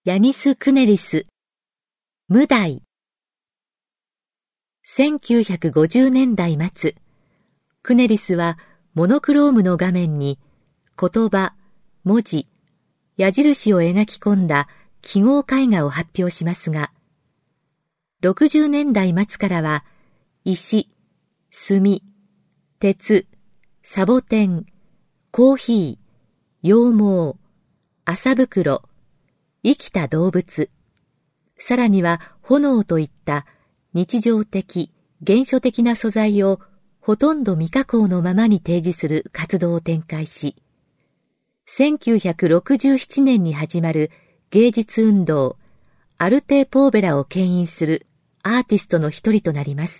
ヤニス・クネリス、無題。1950年代末、クネリスはモノクロームの画面に言葉、文字、矢印を描き込んだ記号絵画を発表しますが、60年代末からは石、墨、鉄、サボテン、コーヒー、羊毛、麻袋、生きた動物、さらには炎といった日常的、原初的な素材をほとんど未加工のままに提示する活動を展開し、1967年に始まる芸術運動、アルテ・ポーベラを牽引するアーティストの一人となります。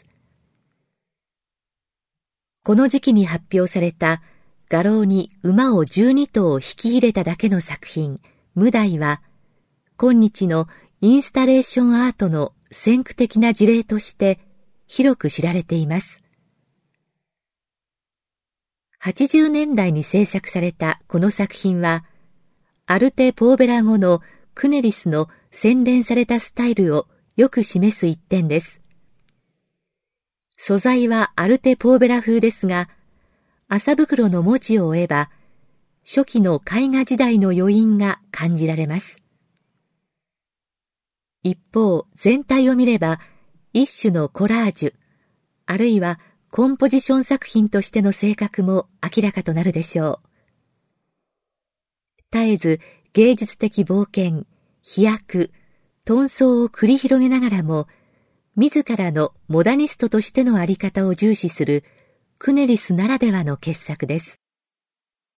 この時期に発表された画廊に馬を12頭引き入れただけの作品、無題は、今日のインスタレーションアートの先駆的な事例として広く知られています。80年代に制作されたこの作品は、アルテ・ポーベラ語のクネリスの洗練されたスタイルをよく示す一点です。素材はアルテ・ポーベラ風ですが、麻袋の文字を追えば、初期の絵画時代の余韻が感じられます。一方、全体を見れば、一種のコラージュ、あるいはコンポジション作品としての性格も明らかとなるでしょう。絶えず芸術的冒険、飛躍、遁走を繰り広げながらも、自らのモダニストとしてのあり方を重視するクネリスならではの傑作です。